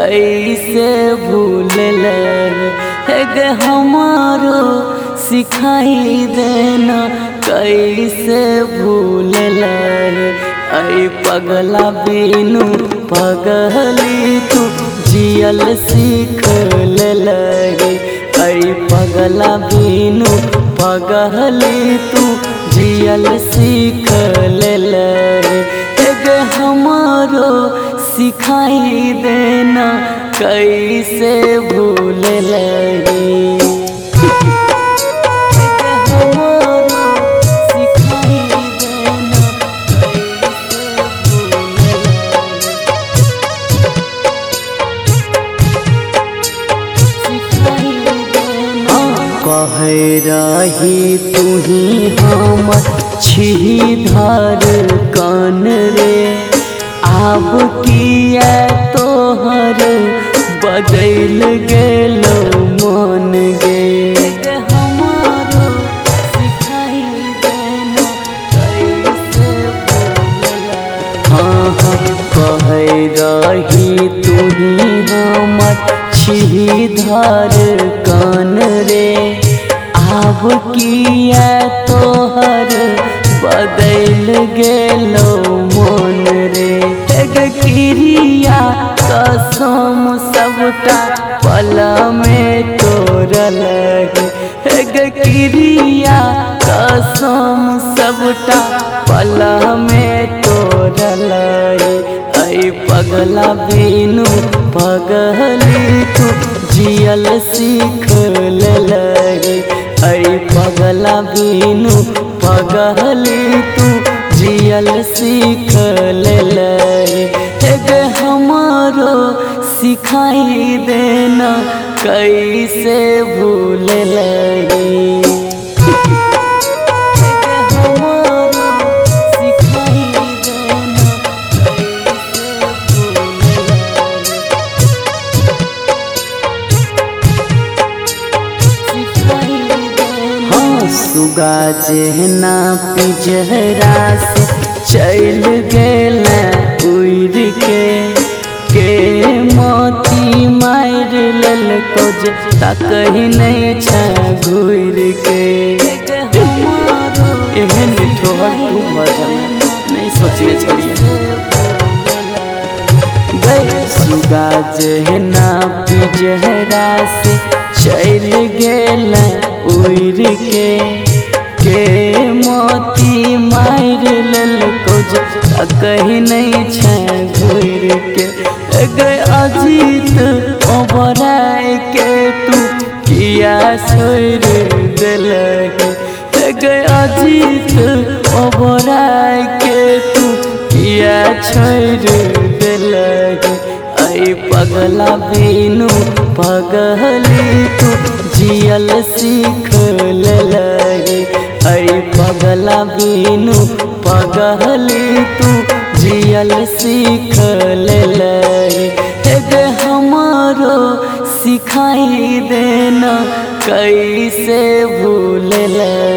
कैसे भूलल गे हमारो सिखाई देना कैसे भूलल ऐ पगला बिनु पगली तू जियल सीख ले ऐ पगला बिनु पगली तू जियल सीख ले गे हमारो सिखाई देना कैसे भूलल कहे रही तुही हमर छीधार कान रे आब किया तोहर बदल गेलो मन गे हमारो सिखाई देना कैसे भूलल हाँ कहे रही तुही हमर छीधार कान रे आब किया तोहर बदल गेलो मन रे क्रिया कसम सबटा पल में तोड़ल क्रिया कसम सबटा पल में तोड़ल ऐ पगला बिनु पगली तू जियल सीख ले ऐ पगला बिनु पगली तू जियल सीख ले गे हमारो सिखाई देना कैसे भूलल सुगा जहना पिजहरा से चल गेल उड़ के मोती मार ललको जे तकही नहीं छ घूर के एहन ठोहर तू मजा नहीं सोचले छलिए सुगा जहना पिजहरा से चल गेल उड़ के मोती मार ललको जे कहीं नहीं छ घूर के गए अजीत ओबराय के तू किया छोड़ दिल गए अजीत ओबराय के तू किया छोड़ दिल ऐ पगला बिनु पगली तू जियल सीख ले ऐ पगला बिनु पगली तू जियल सीख ले गे हमारो सिखाई देना कैसे भूलल।